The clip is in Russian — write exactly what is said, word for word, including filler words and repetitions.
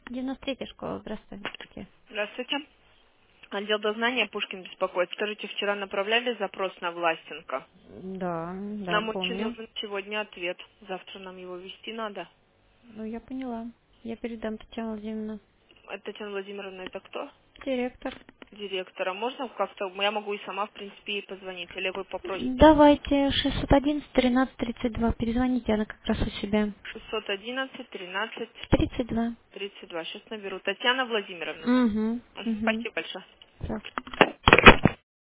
девяносто третья школа, здравствуйте. Здравствуйте. Отдел дознания Пушкин беспокоит. Скажите, вчера направляли запрос на Властенко? Да, да, Нам очень помню. нужен сегодня ответ. Завтра нам его вести надо. Ну, я поняла. Я передам Татьяну Владимировну. А Татьяна Владимировна, это кто? Директор. Директора. Можно как-то, я могу и сама, в принципе, ей позвонить, или вы попросите? Давайте шестьсот одиннадцать тринадцать тридцать два. Перезвоните, она как раз у себя. шестьсот одиннадцать тринадцать тридцать два. тридцать два. Сейчас наберу. Татьяна Владимировна, да? Угу, Мгм. угу. Спасибо большое. Всё.